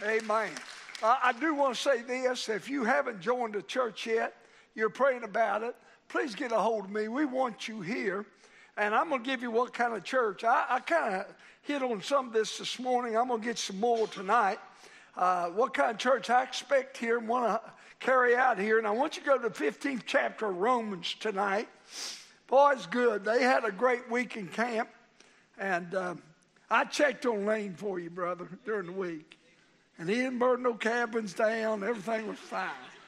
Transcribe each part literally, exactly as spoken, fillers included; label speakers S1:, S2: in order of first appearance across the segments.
S1: Amen. Uh, I do want to say this. If you haven't joined the church yet, you're praying about it, please get a hold of me. We want you here. And I'm going to give you what kind of church. I, I kind of hit on some of this this morning. I'm going to get some more tonight. Uh, what kind of church I expect here and want to carry out here. And I want you to go to the fifteenth chapter of Romans tonight. Boy, it's good. They had a great week in camp. And uh, I checked on Lane for you, brother, during the week. And he didn't burn no cabins down. Everything was fine.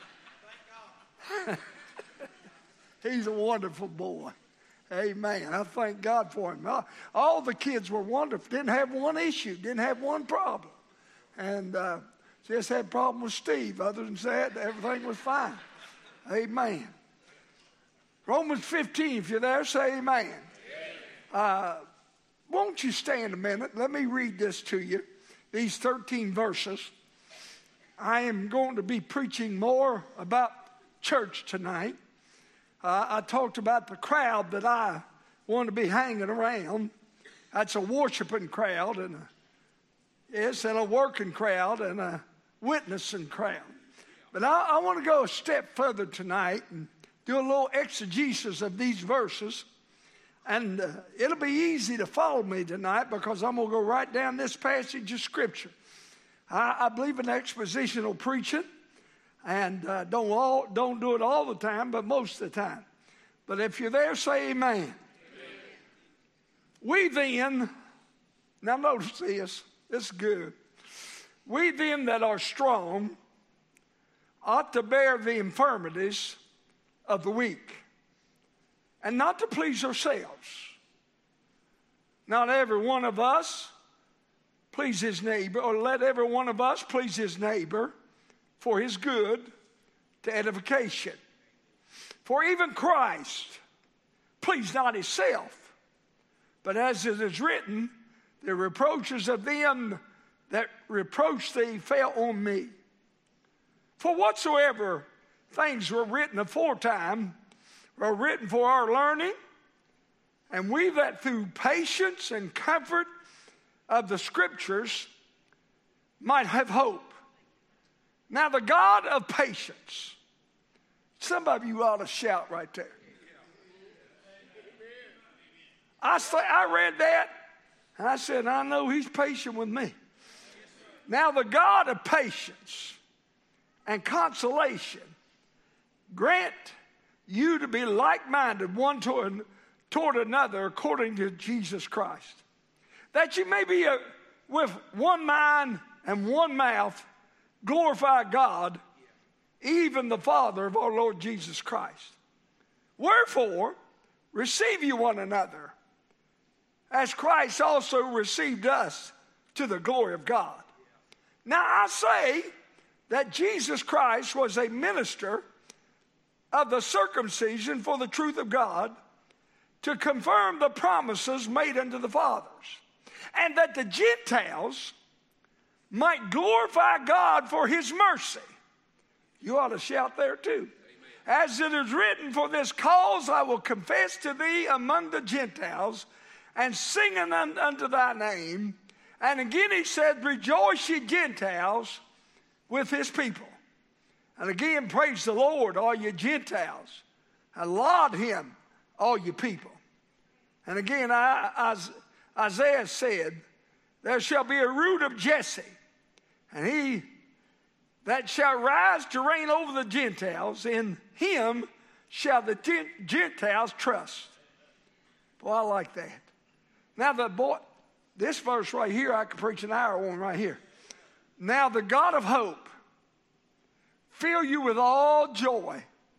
S1: He's a wonderful boy. Amen. I thank God for him. All the kids were wonderful. Didn't have one issue. Didn't have one problem. And uh, just had a problem with Steve. Other than that, everything was fine. Amen. Romans fifteen, if you're there, say amen. Uh, won't you stand a minute? Let me read this to you. These thirteen verses. I am going to be preaching more about church tonight. Uh, I talked about the crowd that I want to be hanging around. That's a worshiping crowd, and a, yes, and a working crowd, and a witnessing crowd. But I, I want to go a step further tonight and do a little exegesis of these verses. And uh, it'll be easy to follow me tonight because I'm going to go right down this passage of Scripture. I, I believe in expositional preaching. And uh, don't all, don't do it all the time, but most of the time. But if you're there, say amen. Amen. We then, now notice this, this is good. We then that are strong ought to bear the infirmities of the weak, and not to please ourselves. Not every one of us please his neighbor, or let every one of us please his neighbor, for his good, to edification. For even Christ pleased not himself, but as it is written, the reproaches of them that reproach thee fell on me. For whatsoever things were written aforetime were written for our learning, and we that through patience and comfort of the Scriptures might have hope. Now the God of patience. Some of you ought to shout right there. I, say, I read that, and I said, I know he's patient with me. Now the God of patience and consolation grant you to be like-minded one toward, toward another according to Jesus Christ, that you may be a, with one mind and one mouth glorify God, even the Father of our Lord Jesus Christ. Wherefore, receive you one another, as Christ also received us to the glory of God. Now I say that Jesus Christ was a minister of the circumcision for the truth of God, to confirm the promises made unto the fathers, and that the Gentiles might glorify God for his mercy. You ought to shout there too. Amen. As it is written, for this cause I will confess to thee among the Gentiles, and sing unto thy name. And again he said, rejoice ye Gentiles with his people. And again, praise the Lord, all you Gentiles. And laud him, all you people. And again, I, I, Isaiah said, there shall be a root of Jesse, and he that shall rise to reign over the Gentiles, in him shall the Gentiles trust. Boy, I like that. Now, the boy, this verse right here, I could preach an hour on right here. Now, the God of hope fill you with all joy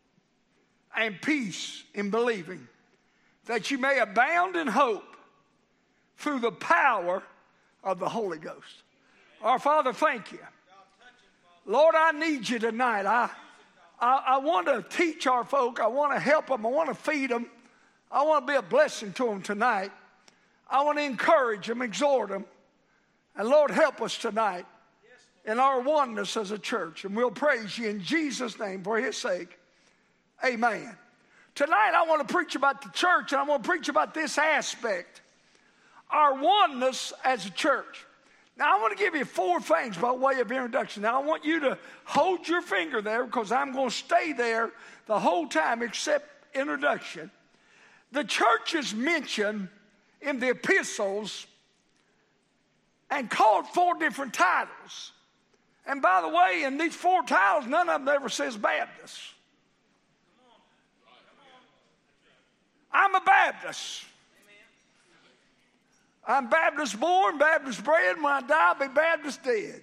S1: and peace in believing, that you may abound in hope through the power of the Holy Ghost. Our Father, thank you. Lord, I need you tonight. I, I, I want to teach our folk. I want to help them. I want to feed them. I want to be a blessing to them tonight. I want to encourage them, exhort them. And Lord, help us tonight in our oneness as a church. And we'll praise you in Jesus' name for his sake. Amen. Tonight I want to preach about the church, and I want to preach about this aspect. Our oneness as a church. Now, I want to give you four things by way of introduction. Now, I want you to hold your finger there because I'm going to stay there the whole time except introduction. The church is mentioned in the epistles and called four different titles. And by the way, in these four titles, none of them ever says Baptist. I'm a Baptist. I'm Baptist born, Baptist bred. When I die, I'll be Baptist dead.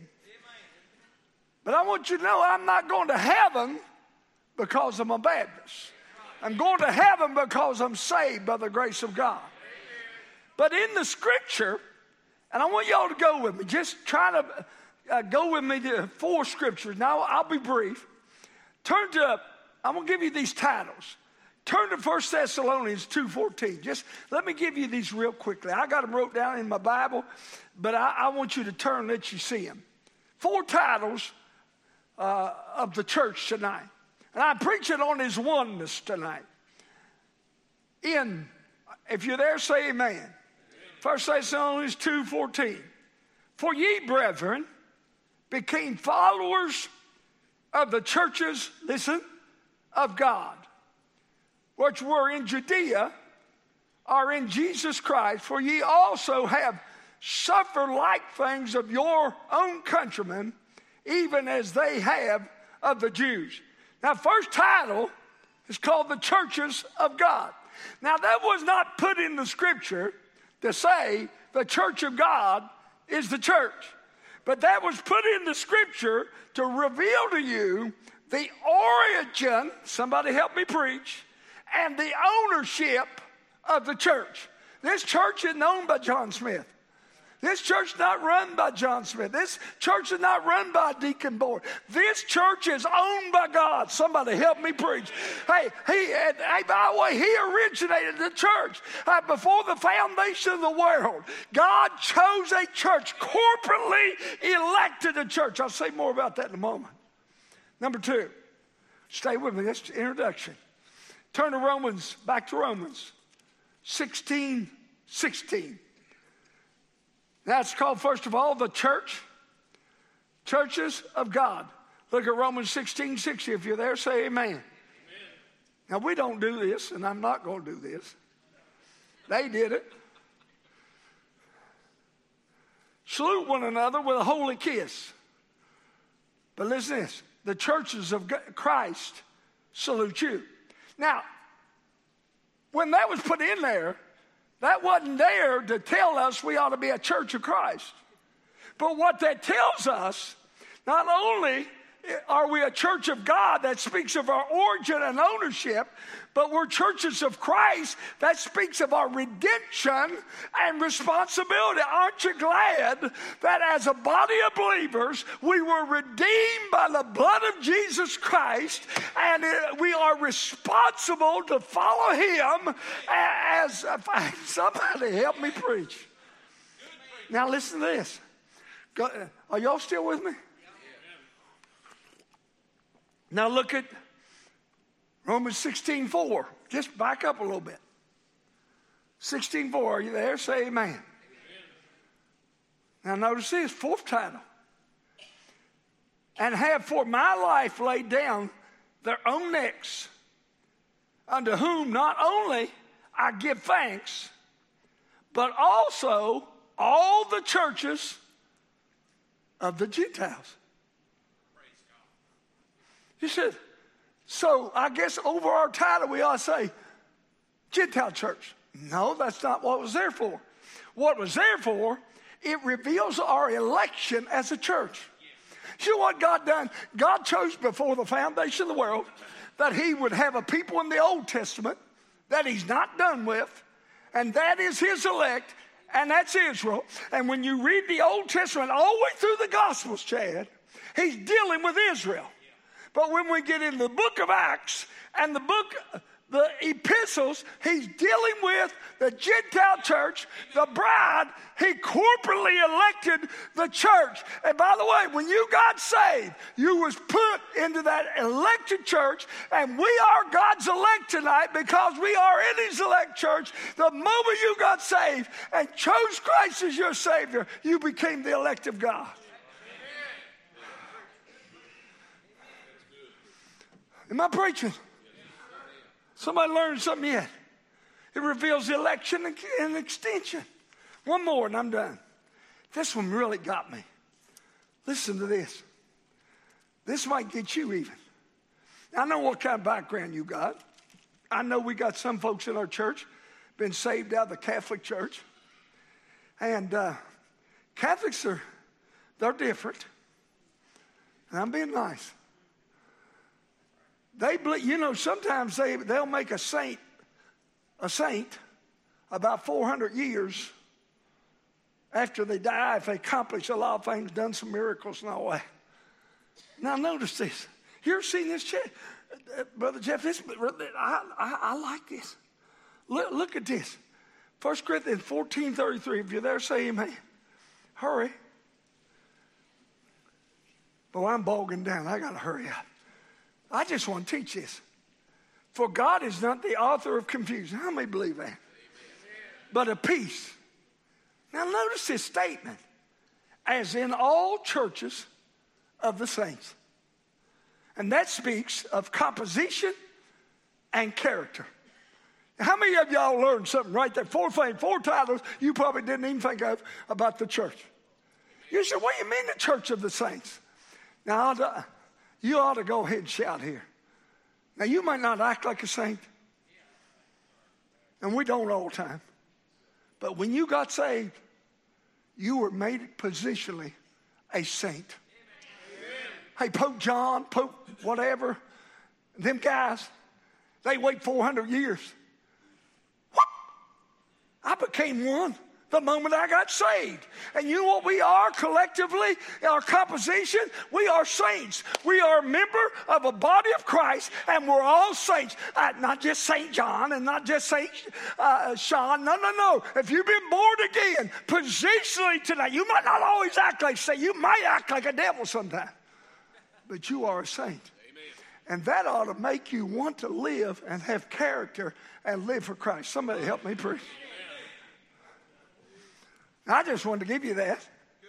S1: But I want you to know I'm not going to heaven because I'm a Baptist. I'm going to heaven because I'm saved by the grace of God. But in the scripture, and I want y'all to go with me, just try to uh, go with me to four scriptures. Now, I'll be brief. Turn to, I'm going to give you these titles. Turn to First Thessalonians two fourteen. Just let me give you these real quickly. I got them wrote down in my Bible, but I, I want you to turn and let you see them. Four titles uh, of the church tonight. And I'm preaching on his oneness tonight. In, if you're there, say amen. amen. First Thessalonians two fourteen. For ye, brethren, became followers of the churches, listen, of God, which were in Judea, are in Jesus Christ, for ye also have suffered like things of your own countrymen, even as they have of the Jews. Now, first title is called the churches of God. Now, that was not put in the scripture to say the church of God is the church. But that was put in the scripture to reveal to you the origin, somebody help me preach, and the ownership of the church. This church isn't owned by John Smith. This church is not run by John Smith. This church is not run by a deacon board. This church is owned by God. Somebody help me preach. Hey, he, hey by the way, he originated the church. Uh, before the foundation of the world, God chose a church, corporately elected a church. I'll say more about that in a moment. Number two, stay with me. That's the introduction. Turn to Romans, back to Romans sixteen sixteen. That's called, first of all, the church, churches of God. Look at Romans sixteen sixty. If you're there, say amen. Amen. Now, we don't do this, and I'm not going to do this. They did it. Salute one another with a holy kiss. But listen to this. The churches of Christ salute you. Now, when that was put in there, that wasn't there to tell us we ought to be a church of Christ. But what that tells us, not only are we a church of God that speaks of our origin and ownership, but we're churches of Christ that speaks of our redemption and responsibility. Aren't you glad that as a body of believers, we were redeemed by the blood of Jesus Christ, and we are responsible to follow him as, somebody help me preach. Now listen to this. Are y'all still with me? Now look at Romans sixteen four. Just back up a little bit. sixteen four, are you there? Say amen. Amen. Now notice this, fourth title. And have for my life laid down their own necks, unto whom not only I give thanks, but also all the churches of the Gentiles. You said, so I guess over our title we ought to say Gentile church. No, that's not what it was there for. What it was there for, it reveals our election as a church. You know what God done? God chose before the foundation of the world that he would have a people in the Old Testament that he's not done with, and that is his elect, and that's Israel. And when you read the Old Testament all the way through the Gospels, Chad, he's dealing with Israel. But when we get into the book of Acts and the book, the epistles, he's dealing with the Gentile church, the bride. He corporately elected the church. And by the way, when you got saved, you was put into that elected church, and we are God's elect tonight because we are in his elect church. The moment you got saved and chose Christ as your Savior, you became the elect of God. Am I preaching? Somebody learned something yet? It reveals the election and extension. One more and I'm done. This one really got me. Listen to this. This might get you even. I know what kind of background you got. I know we got some folks in our church been saved out of the Catholic Church. And uh, Catholics are, they're different. And I'm being nice. They believe, you know, sometimes they, they'll make a saint a saint about four hundred years after they die if they accomplish a lot of things, done some miracles and all that. Now notice this. You ever seen this, Jeff? Uh, Brother Jeff, this, I, I, I like this. Look, look at this. First Corinthians fourteen thirty-three. If you're there, say amen. Hurry. Boy, I'm bogging down. I got to hurry up. I just want to teach this. For God is not the author of confusion. How many believe that? Amen. But of peace. Now notice this statement. As in all churches of the saints. And that speaks of composition and character. How many of y'all learned something right there? Four things, four titles you probably didn't even think of about the church. You said, what do you mean the church of the saints? Now, you ought to go ahead and shout here. Now, you might not act like a saint. And we don't all the time. But when you got saved, you were made positionally a saint. Amen. Hey, Pope John, Pope whatever, them guys, they wait four hundred years. What? I became one the moment I got saved. And you know what we are collectively, our composition? We are saints. We are a member of a body of Christ, and we're all saints. Uh, not just Saint John and not just Saint uh, Sean. No, no, no. If you've been born again, positionally tonight, you might not always act like a saint. You might act like a devil sometimes. But you are a saint. Amen. And that ought to make you want to live and have character and live for Christ. Somebody help me preach. I just wanted to give you that.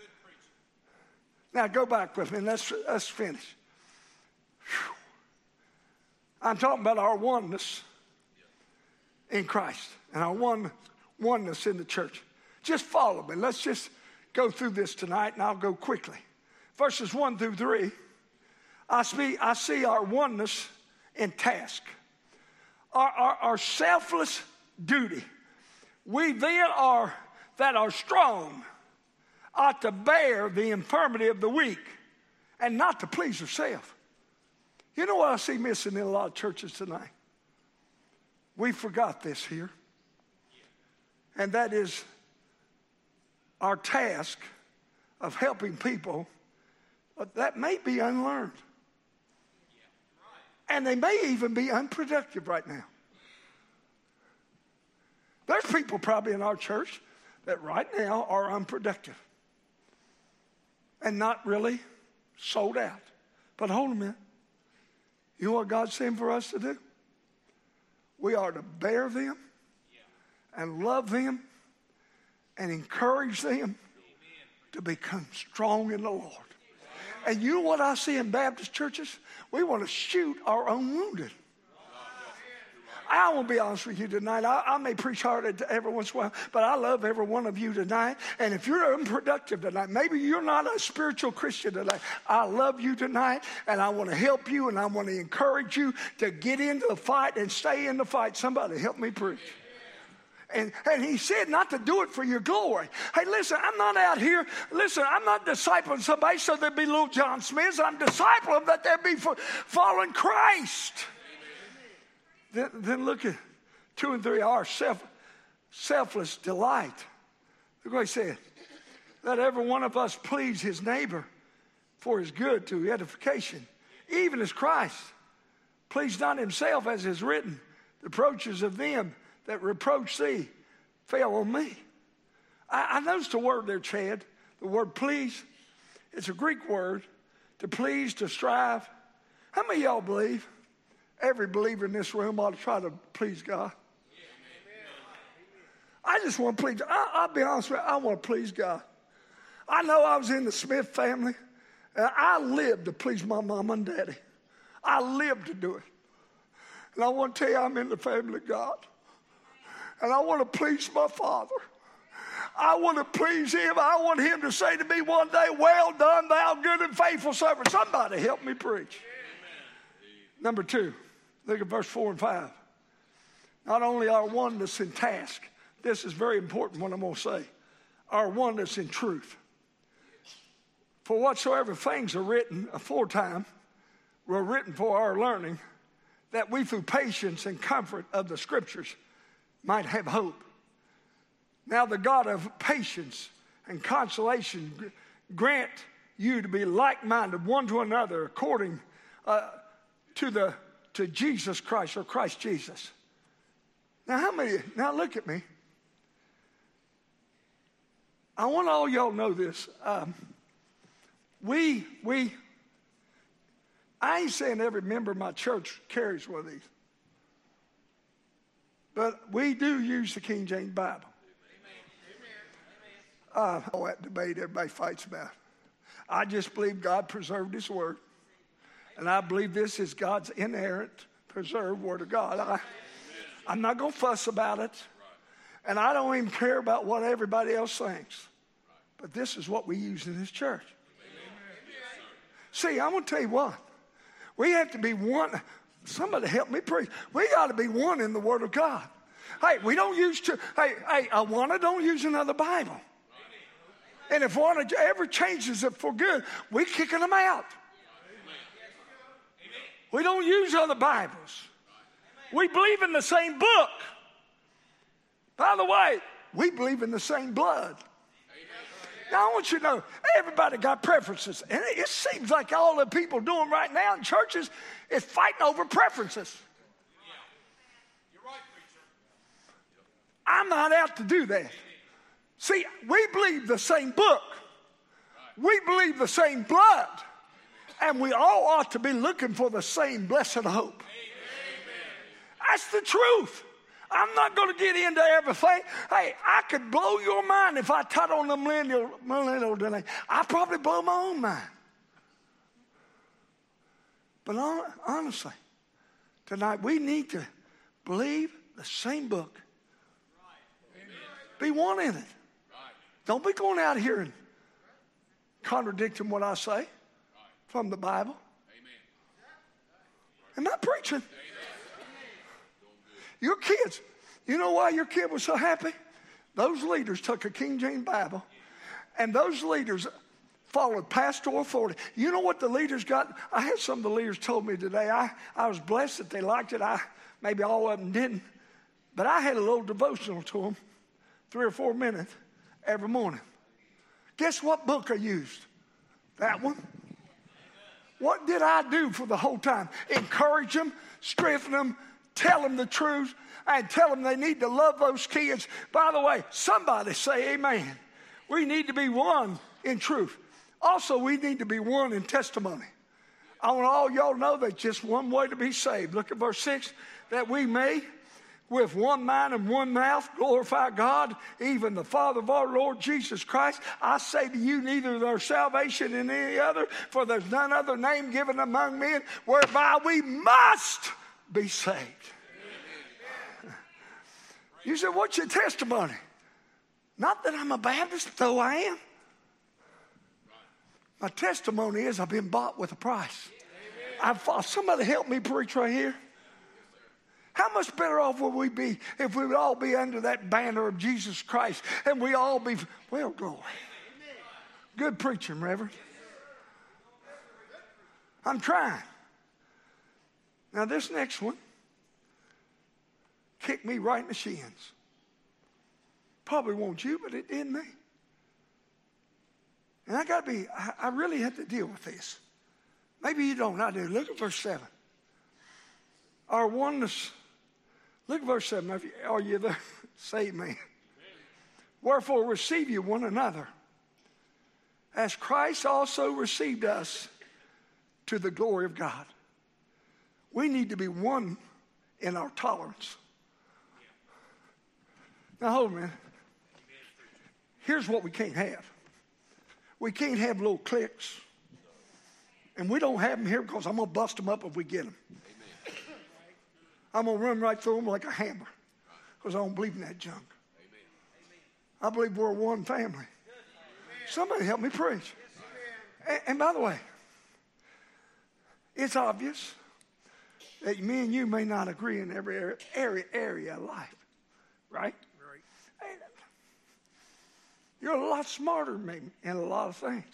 S1: Now go back with me and let's, let's finish. Whew. I'm talking about our oneness in Christ and our one, oneness in the church. Just follow me. Let's just go through this tonight and I'll go quickly. Verses one through three, I see, I see our oneness in task, our, our, our selfless duty. We then are that are strong ought to bear the infirmity of the weak and not to please yourself. You know what I see missing in a lot of churches tonight? We forgot this here. And that is our task of helping people that may be unlearned. And they may even be unproductive right now. There's people probably in our church that right now are unproductive and not really sold out. But hold a minute. You know what God's saying for us to do? We are to bear them and love them and encourage them to become strong in the Lord. And you know what I see in Baptist churches? We want to shoot our own wounded. I want to be honest with you tonight. I, I may preach hard every once in a while, but I love every one of you tonight. And if you're unproductive tonight, maybe you're not a spiritual Christian tonight, I love you tonight, and I want to help you, and I want to encourage you to get into the fight and stay in the fight. Somebody help me preach. And, and he said not to do it for your glory. Hey, listen, I'm not out here. Listen, I'm not discipling somebody so there'd be little John Smiths. I'm discipling that there be for following Christ. Then, then look at two and three, our self, selfless delight. Look what he said. Let every one of us please his neighbor for his good to edification. Even as Christ pleased not himself, as is written, the reproaches of them that reproach thee fell on me. I, I noticed the word there, Chad, the word please. It's a Greek word, to please, to strive. How many of y'all believe every believer in this room ought to try to please God? I just want to please. I, I'll be honest with you, I want to please God. I know I was in the Smith family, and I lived to please my mom and daddy. I lived to do it. And I want to tell you, I'm in the family of God. And I want to please my Father. I want to please him. I want him to say to me one day, well done, thou good and faithful servant. Somebody help me preach. Amen. Number two, look at verse four and five. Not only our oneness in task, this is very important what I'm going to say, our oneness in truth. For whatsoever things are written aforetime were written for our learning, that we through patience and comfort of the Scriptures might have hope. Now the God of patience and consolation grant you to be like-minded one to another according uh, to the to Jesus Christ, or Christ Jesus. Now how many, now look at me. I want all y'all to know this. Um, we, we, I ain't saying every member of my church carries one of these. But we do use the King James Bible. Uh, all that debate everybody fights about. I just believe God preserved his word. And I believe this is God's inerrant, preserved word of God. I, I'm not going to fuss about it. And I don't even care about what everybody else thinks. But this is what we use in this church. See, I'm going to tell you what. We have to be one. Somebody help me preach. We got to be one in the Word of God. Hey, we don't use to. Hey, hey, I want to don't use another Bible. And if one ever changes it for good, we're kicking them out. We don't use other Bibles. We believe in the same book. By the way, we believe in the same blood. Now, I want you to know, everybody got preferences. And it seems like all the people doing right now in churches is fighting over preferences. You're right, preacher. I'm not out to do that. See, we believe the same book. We believe the same blood. And we all ought to be looking for the same blessed hope. That's the truth. I'm not going to get into everything. Hey, I could blow your mind if I taught on the millennial, millennial delay. I'd probably blow my own mind. But honestly, tonight we need to believe the same book. Be one in it. Don't be going out here and contradicting what I say from the Bible. Am I preaching? Your kids, you know why your kid was so happy? Those leaders took a King James Bible, and those leaders followed pastoral authority. You know what the leaders got? I had some of the leaders told me today. I, I was blessed that they liked it. I maybe all of them didn't. But I had a little devotional to them, three or four minutes every morning. Guess what book I used? That one. What did I do for the whole time? Encourage them, strengthen them, tell them the truth, and tell them they need to love those kids. By the way, somebody say amen. We need to be one in truth. Also, we need to be one in testimony. I want all y'all to know there's just one way to be saved. Look at verse six. That we may, with one mind and one mouth, glorify God, even the Father of our Lord Jesus Christ. I say to you, neither there's salvation in any other, for there's none other name given among men whereby we must be saved. You said, what's your testimony? Not that I'm a Baptist, though I am. My testimony is I've been bought with a price. I've, somebody help me preach right here. How much better off would we be if we would all be under that banner of Jesus Christ and we all be, well, glory. Good preaching, Reverend. I'm trying. Now, this next one kicked me right in the shins. Probably won't you, but it did me. And I got to be, I, I really have to deal with this. Maybe you don't, I do. Look at verse seven. Our oneness, Look at verse seven. Are you there? Say amen. Wherefore receive you one another, as Christ also received us to the glory of God. We need to be one in our tolerance. Now hold on a minute. Here's what we can't have. We can't have little cliques. And we don't have them here because I'm going to bust them up if we get them. Amen. I'm going to run right through them like a hammer because I don't believe in that junk. Amen. I believe we're one family. Amen. Somebody help me preach. And, and by the way, it's obvious that me and you may not agree in every area, area, area of life. Right? Right. You're a lot smarter than me in a lot of things.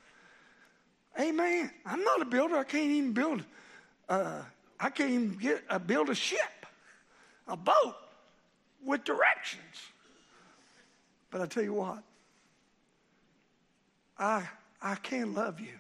S1: Amen. I'm not a builder. I can't even build. Uh, I can't even get uh, build a ship, a boat with directions. But I tell you what, I I can love you.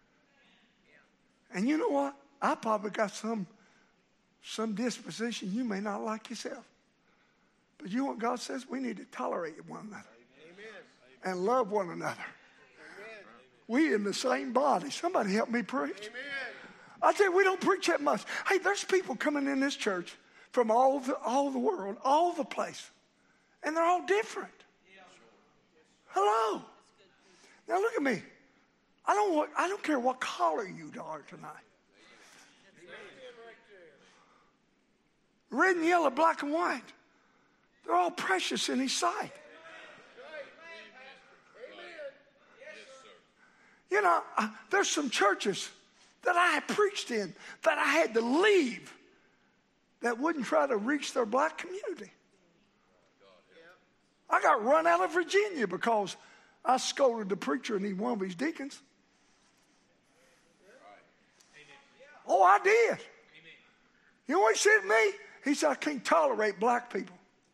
S1: And you know what? I probably got some some disposition you may not like yourself. But you know what God says? We need to tolerate one another. Amen. And love one another. We in the same body. Somebody help me preach. Amen. I tell you, we don't preach that much. Hey, there's people coming in this church from all the, all the world, all the place. And they're all different. Yeah. Hello. Now look at me. I don't, want, I don't care what color you are tonight. Red and yellow, black and white. They're all precious in His sight. You know, uh, there's some churches that I had preached in that I had to leave that wouldn't try to reach their black community. I got run out of Virginia because I scolded the preacher and he one of his deacons. Oh, I did. You know what he said to me? He said, I can't tolerate black people.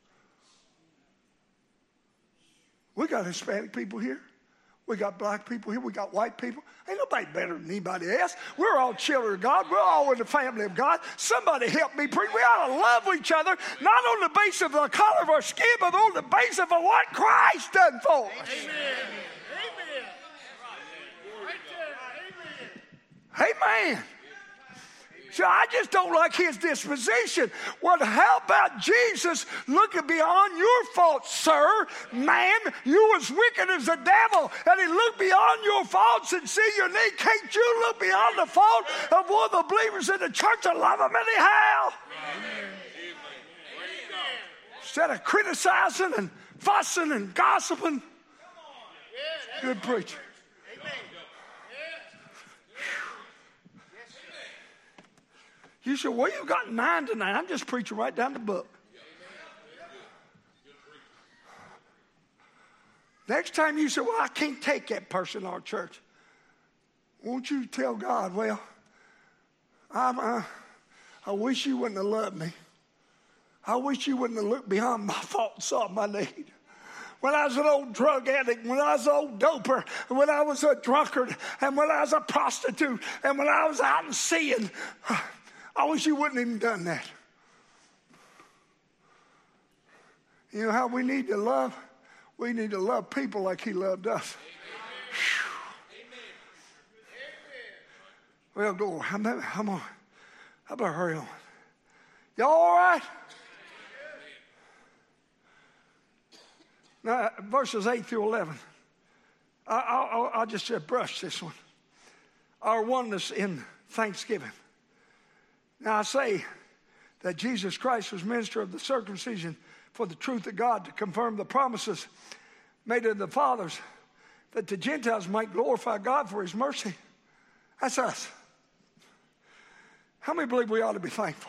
S1: We got Hispanic people here. We got black people here. We got white people. Ain't nobody better than anybody else. We're all children of God. We're all in the family of God. Somebody help me preach. We ought to love each other, not on the basis of the color of our skin, but on the basis of what Christ done for us. Amen. Amen. Amen. So I just don't like his disposition. Well, how about Jesus looking beyond your faults, sir? Man, you was wicked as the devil, and he looked beyond your faults and see your need. Can't you look beyond the fault of one of the believers in the church and love them anyhow? Amen. Instead of criticizing and fussing and gossiping. Good preacher. You said, well, you got nine tonight. I'm just preaching right down the book. Next time you say, well, I can't take that person in our church. Won't you tell God, well, I'm, uh, I wish you wouldn't have loved me. I wish you wouldn't have looked beyond my fault and saw my need. When I was an old drug addict, when I was an old doper, when I was a drunkard, and when I was a prostitute, and when I was out and seeing, I wish you wouldn't have even done that. You know how we need to love? We need to love people like he loved us. Amen. Well, go. I'm, I'm on. I better hurry on. Y'all all right? Now, verses eight through eleven. I, I'll, I'll just uh, brush this one. Our oneness in thanksgiving. Now, I say that Jesus Christ was minister of the circumcision for the truth of God to confirm the promises made to the fathers, that the Gentiles might glorify God for his mercy. That's us. How many believe we ought to be thankful?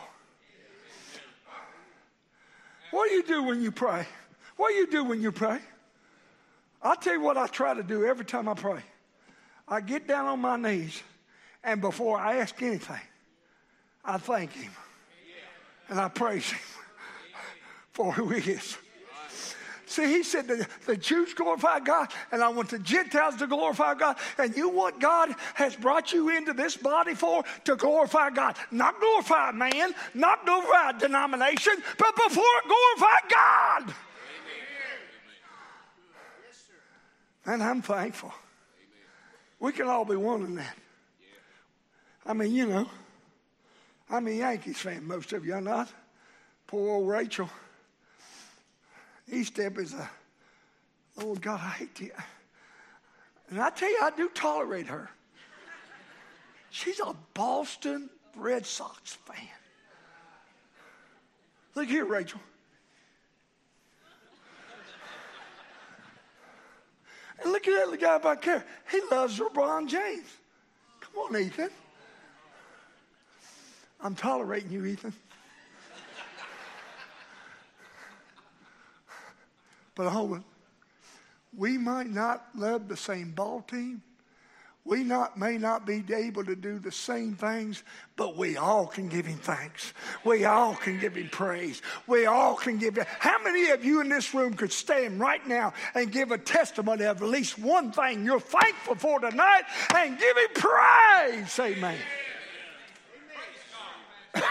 S1: What do you do when you pray? What do you do when you pray? I'll tell you what I try to do every time I pray. I get down on my knees, and before I ask anything, I thank him. And I praise him for who he is. See, he said the, the Jews glorify God, and I want the Gentiles to glorify God. And you what God has brought you into this body for? To glorify God. Not glorify man, not glorify a denomination, but before glorify God. Amen. And I'm thankful. Amen. We can all be one in that. Yeah. I mean, you know, I'm a Yankees fan. Most of you are not. Poor old Rachel. E-Step is a, oh God, I hate you. And I tell you, I do tolerate her. She's a Boston Red Sox fan. Look here, Rachel. And look at that guy back there. He loves LeBron James. Come on, Ethan. I'm tolerating you, Ethan. But hold on. We might not love the same ball team. We not may not be able to do the same things, but we all can give him thanks. We all can give him praise. We all can give him. How many of you in this room could stand right now and give a testimony of at least one thing you're thankful for tonight and give him praise? Amen. Let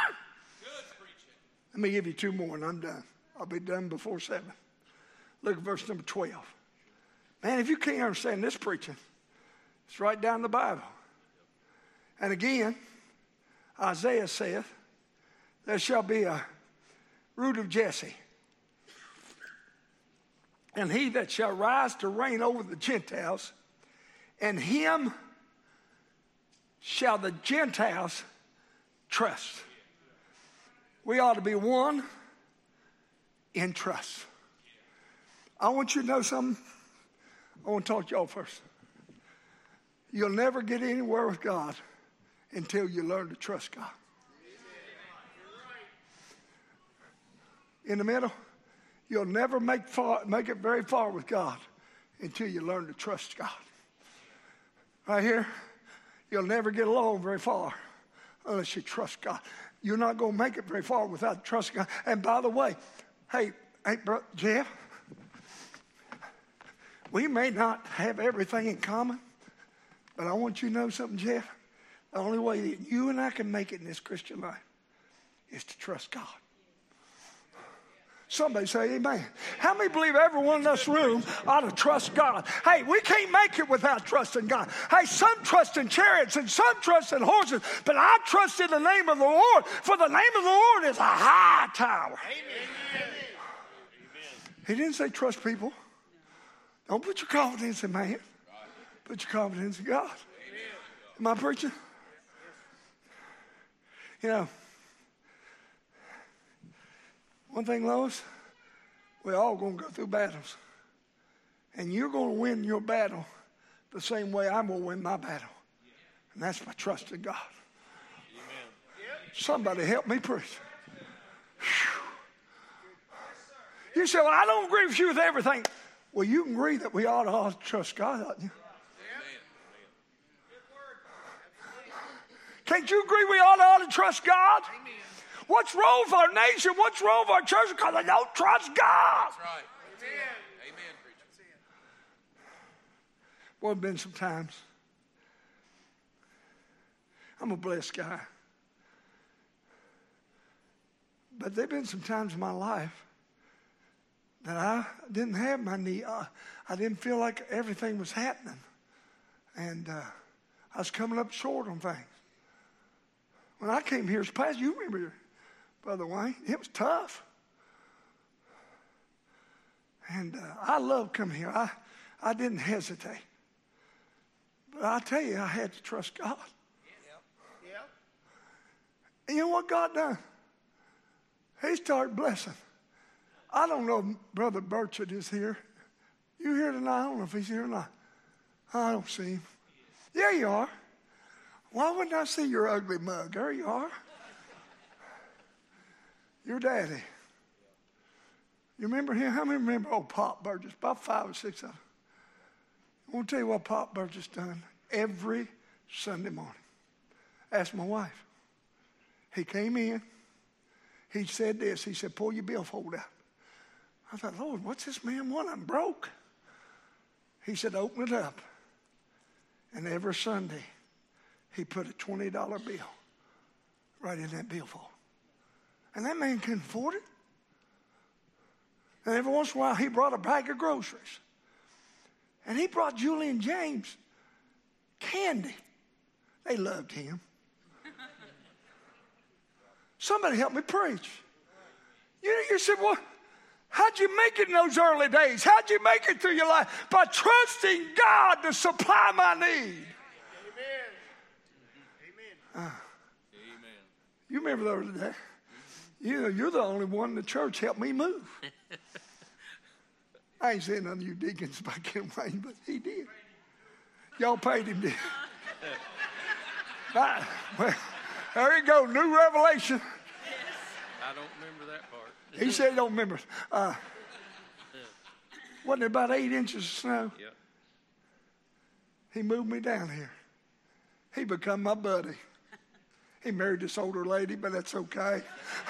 S1: me give you two more and I'm done. I'll be done before seven. Look at verse number twelve. Man, if you can't understand this preaching, it's right down the Bible. And again, Isaiah saith, there shall be a root of Jesse, and he that shall rise to reign over the Gentiles, and him shall the Gentiles trust. We ought to be one in trust. I want you to know something. I want to talk to y'all first. You'll never get anywhere with God until you learn to trust God. In the middle, you'll never make far, make it very far with God until you learn to trust God. Right here, you'll never get along very far unless you trust God. You're not going to make it very far without trusting God. And by the way, hey, hey, bro, Jeff, we may not have everything in common, but I want you to know something, Jeff. The only way that you and I can make it in this Christian life is to trust God. Somebody say amen. How many believe everyone in this room ought to trust God? Hey, we can't make it without trusting God. Hey, some trust in chariots and some trust in horses, but I trust in the name of the Lord, for the name of the Lord is a high tower. Amen. He didn't say trust people. Don't put your confidence in man. Put your confidence in God. Am I preaching? You know, one thing, Lois, we're all going to go through battles. And you're going to win your battle the same way I'm going to win my battle. And that's by trusting God. Somebody help me preach. You say, well, I don't agree with you with everything. Well, you can agree that we ought to all trust God, oughtn't you? Can't you agree we ought to, ought to trust God? Amen. What's wrong with our nation? What's wrong with our church? Because they don't trust God. That's right. Amen. Amen, preacher. Boy, there's been some times. I'm a blessed guy. But there have been some times in my life that I didn't have my need. I, I didn't feel like everything was happening. And uh, I was coming up short on things. When I came here as pastor, you remember, Brother Wayne, it was tough. And uh, I love coming here. I, I didn't hesitate. But I tell you, I had to trust God. Yep. Yep. And you know what God done? He started blessing. I don't know if Brother Burchett is here. You here tonight? I don't know if he's here or not. I don't see him. Yeah, you are. Why wouldn't I see your ugly mug? There you are. Your daddy. You remember him? How many remember old Pop Burgess? About five or six of them. I want to tell you what Pop Burgess done every Sunday morning. Ask my wife. He came in. He said this. He said, pull your billfold out. I thought, Lord, what's this man want? I'm broke. He said, open it up. And every Sunday, he put a twenty dollar bill right in that billfold. And that man couldn't afford it. And every once in a while, he brought a bag of groceries. And he brought Julie and James candy. They loved him. Somebody help me preach. You know, you said, well, how'd you make it in those early days? How'd you make it through your life? By trusting God to supply my need.
S2: Amen. Amen.
S1: Uh, you remember those days? You know, you're the only one in the church helped me move. I ain't saying none of you deacons back in Wayne, but he did. Y'all paid him, did. Right. Well, there you go, new revelation.
S2: I don't remember that part.
S1: He said he don't remember. Uh, wasn't it about eight inches of snow?
S2: Yep.
S1: He moved me down here. He become my buddy. He married this older lady, but that's okay.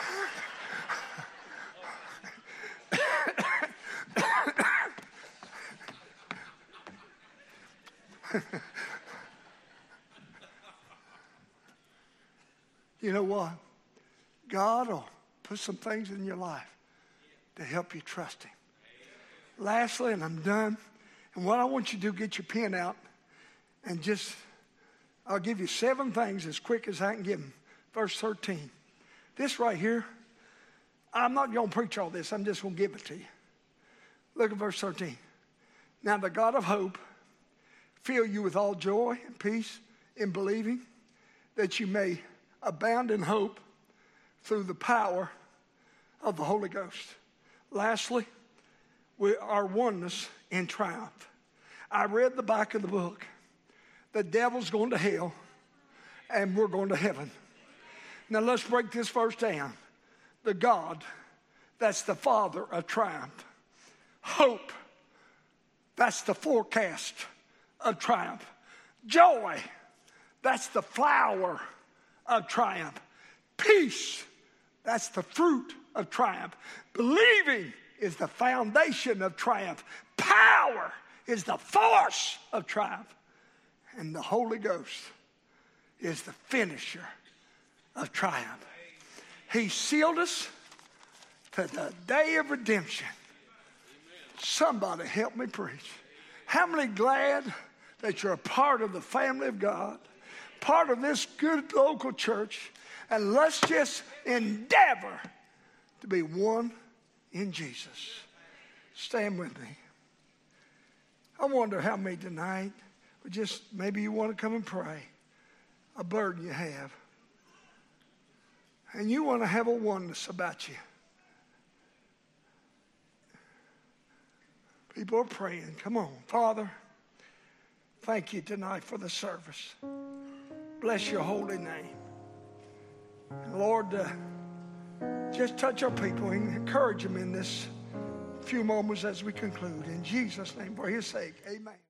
S1: You know what? God will put some things in your life to help you trust him. Lastly, and I'm done, and what I want you to do, get your pen out and just, I'll give you seven things as quick as I can give them. Verse thirteen. This right here, I'm not going to preach all this. I'm just going to give it to you. Look at verse thirteen. Now the God of hope fill you with all joy and peace in believing, that you may abound in hope through the power of the Holy Ghost. Lastly, we our oneness in triumph. I read the back of the book. The devil's going to hell, and we're going to heaven. Now let's break this verse down. The God, that's the Father of triumph. Hope, that's the forecast of triumph. Joy, that's the flower of triumph. Peace, that's the fruit of triumph. Believing is the foundation of triumph. Power is the force of triumph. And the Holy Ghost is the finisher of triumph. He sealed us to the day of redemption. Somebody help me preach. How many glad that you're a part of the family of God, part of this good local church, and let's just endeavor to be one in Jesus. Stand with me. I wonder how many tonight, or just maybe you want to come and pray, a burden you have, and you want to have a oneness about you. People are praying. Come on. Father, thank you tonight for the service. Bless your holy name. And Lord, uh, just touch our people and encourage them in this few moments as we conclude. In Jesus' name, for his sake, amen.